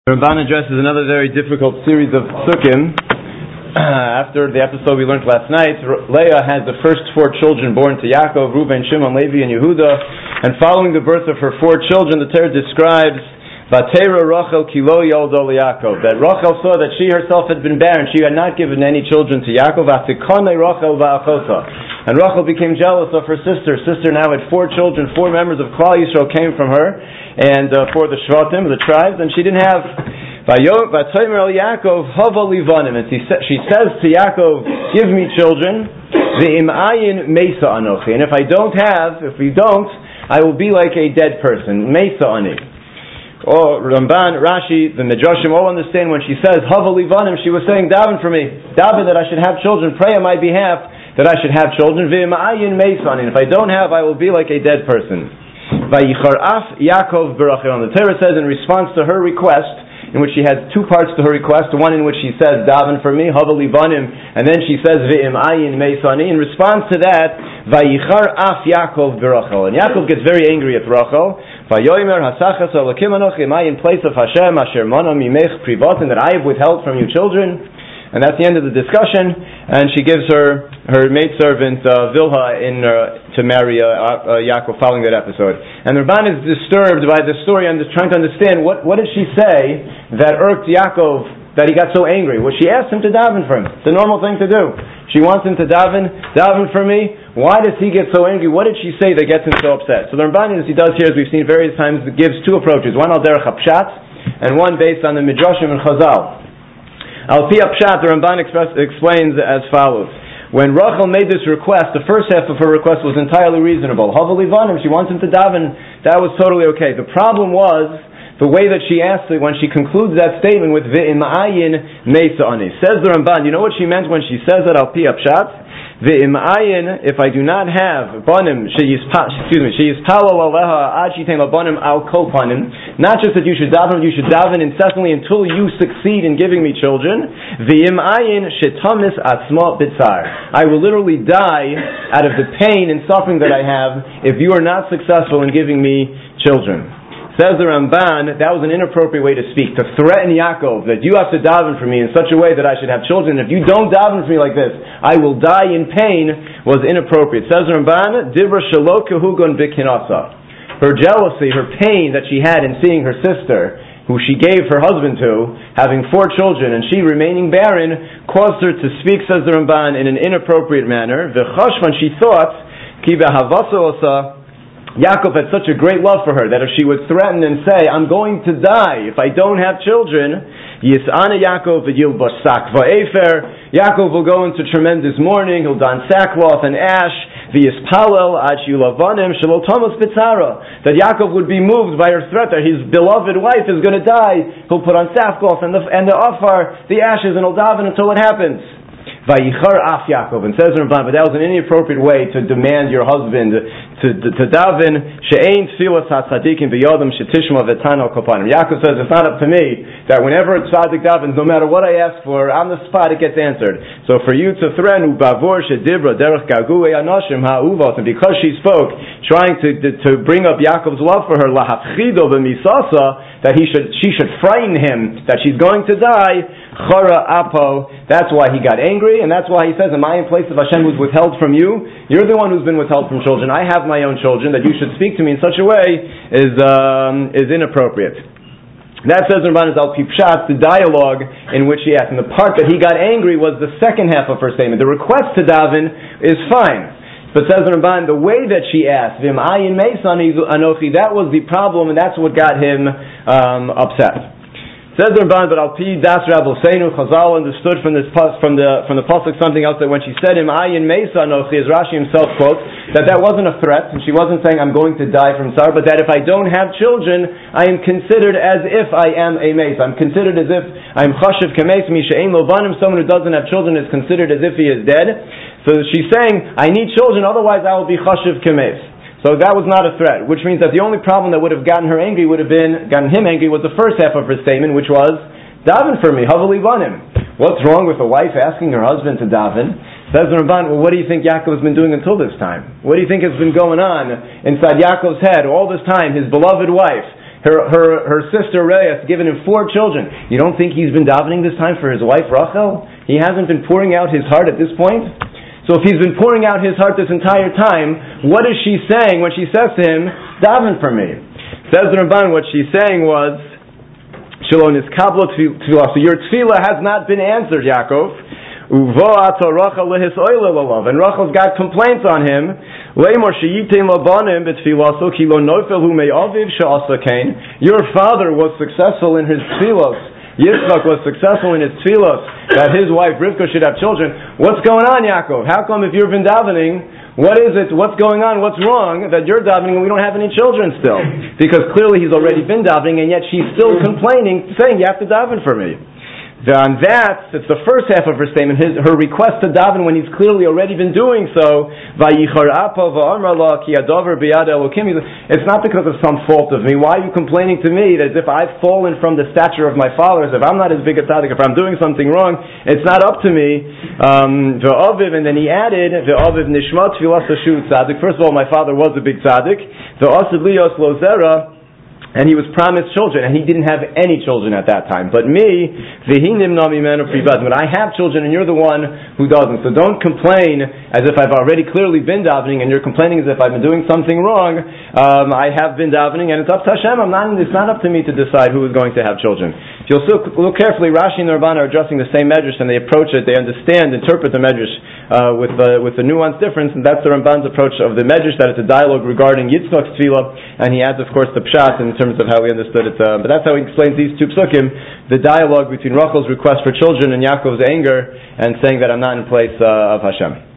The Ramban addresses another very difficult series of psukim. After the episode we learned last night, Leah has the first four children born to Yaakov, Reuben, Shimon, Levi, and Yehuda. And following the birth of her four children, the Torah describes Vatera Rachel Kilo Yoldo Yaakov, that Rachel saw that she herself had been barren. She had not given any children to Yaakov. Atikone Rachel Va'achota. And Rachel became jealous of her sister. Sister now had four children. Four members of Klal Yisrael came from her, and for the Shvatim, the tribes, and she didn't have. Vataymer El Yaakov Hava Livanim, and she says to Yaakov, "Give me children." Ve'im ayin Mesa Anochi, and if we don't, I will be like a dead person. Mesa Ani. Oh, Ramban, Rashi, the Midrashim all understand when she says Hava Livanim, she was saying, "Daven for me, daven that I should have children. Pray on my behalf that I should have children." Ve'im ayin Mesa Ani, and if I don't have, I will be like a dead person. Vayichar Af Yaakov Berachel. The Torah says in response to her request, in which she has two parts to her request, one in which she says, "Daven for me, Hava Livanim," and then she says, "Ve'im ayin meisani." In response to that, Vayichar Af Yaakov Berachel. And Yaakov gets very angry at Rachel. Vayomer Hasachas Elokim Anochi, am I in place of Hashem Asher Mana Mimech Privatin, that I have withheld from you children? And that's the end of the discussion. And she gives her maidservant Vilha to marry Yaakov following that episode. And the Ramban is disturbed by the story and is trying to understand what did she say that irked Yaakov, that he got so angry. Well, she asked him to daven for him. It's a normal thing to do. She wants him to daven for me. Why does he get so angry? What did she say that gets him so upset? So the Ramban, as he does here, as we've seen various times, gives two approaches. One al derech hapshat, and one based on the Midrashim and Chazal. Al pi hapshat, the Ramban explains as follows. When Rachel made this request, the first half of her request was entirely reasonable. Hava Livanim, she wants him to daven. That was totally okay. The problem was the way that she asked it when she concludes that statement with Ve'im ayin meisa ani. Says the Ramban, you know what she meant when she says that al pi hapshat? Ve'im ayin, if I do not have banim, she yispalo aleha ad shitein banim al kol panim. Not just that you should daven incessantly until you succeed in giving me children. Ve'im ayin shetamis atzma bitsar. I will literally die out of the pain and suffering that I have if you are not successful in giving me children. Says the Ramban, that was an inappropriate way to speak, to threaten Yaakov that you have to daven for me in such a way that I should have children. If you don't daven for me like this, I will die in pain, was inappropriate. Says the Ramban, Dibra shelo kehugon b'kinasa. Her jealousy, her pain that she had in seeing her sister, who she gave her husband to, having four children, and she remaining barren, caused her to speak, says the Ramban, in an inappropriate manner. V'chashvan, she thought, ki v'havaso osa, Yaakov had such a great love for her that if she would threaten and say, "I'm going to die if I don't have children," Yis'ana Yaakov v'yilbash sak va'efer, Yaakov will go into tremendous mourning, he'll don sackcloth and ash, v'yispalel ad shilavanim shelo tamas b'tzara, that Yaakov would be moved by her threat that his beloved wife is going to die. He'll put on sackcloth and the afar, the ashes, and he'll daven until it happens. Vayichar Af Yaakov, and says Ramban, but that was an inappropriate way to demand your husband to daven. She'ein tfilas hatzadikim v'yodam shetishma v'tana kopanim. Yaakov says it's not up to me that whenever a tzaddik davens, no matter what I ask for, on the spot it gets answered. So for you to threaten ubavor shedibra derech gaguei anashim ha'uvot, and because she spoke, trying to bring up Yaakov's love for her, lahafchido b'misasa, that she should frighten him that she's going to die. Chara apo. That's why he got angry, and that's why he says, "Am I in place of Hashem who's withheld from you? You're the one who's been withheld from children. I have my own children. That you should speak to me in such a way is inappropriate." That, says Ramban, is al pipshat, the dialogue in which he asked, and the part that he got angry was the second half of her statement. The request to daven is fine. But says Ramban, the way that she asked, "V'im ayin meisani anochi," that was the problem, and that's what got him upset. Says Ramban, but al pi das Rabbeinu, Chazal understood from the pasuk something else, that when she said "Im ayin meisa anochi," as Rashi himself quotes, that wasn't a threat, and she wasn't saying "I'm going to die from sorrow," but that if I don't have children, I am considered as if I am a meis. I'm considered as if I'm chashiv kemeis mi she'ein lo banim. Someone who doesn't have children is considered as if he is dead. So she's saying, I need children, otherwise I will be chashiv kemeis. So that was not a threat, which means that the only problem that would have gotten him angry was the first half of her statement, which was, daven for me, hava livanim. What's wrong with a wife asking her husband to daven? Says the Ramban, well, what do you think Yaakov has been doing until this time? What do you think has been going on inside Yaakov's head all this time? His beloved wife her sister Reah has given him 4 children. You don't think he's been davening this time for his wife Rachel? He hasn't been pouring out his heart at this point? So if he's been pouring out his heart this entire time, what is she saying when she says to him, daven for me? Says the Ramban, what she's saying was, Shalom is kablo tefillah. So your tefillah has not been answered, Yaakov. And Rachel's got complaints on him. Your father was successful in his tefillos. Yitzchak was successful in his tefillos that his wife Rivka should have children. What's going on, Yaakov? How come if you've been davening, what is it? What's going on? What's wrong that you're davening and we don't have any children still? Because clearly he's already been davening, and yet she's still complaining, saying you have to daven for me. On that, it's the first half of her statement, her request to daven when he's clearly already been doing so. It's not because of some fault of me. Why are you complaining to me that as if I've fallen from the stature of my fathers, if I'm not as big a tzaddik, if I'm doing something wrong, it's not up to me. And then he added, first of all, my father was a big tzaddik. And he was promised children, and he didn't have any children at that time. But me, when I have children, and you're the one who doesn't. So don't complain as if I've already clearly been davening, and you're complaining as if I've been doing something wrong. I have been davening, and it's up to Hashem. It's not up to me to decide who is going to have children. If you'll look carefully, Rashi and the Ramban are addressing the same medrash, and they approach it, they understand, interpret the medrash with the nuanced difference, and that's the Ramban's approach of the medrash, that it's a dialogue regarding Yitzchak's tefillah, and he adds, of course, the pshat in terms of how we understood it. But that's how he explains these 2 psukim, the dialogue between Rachel's request for children and Yaakov's anger, and saying that I'm not in place of Hashem.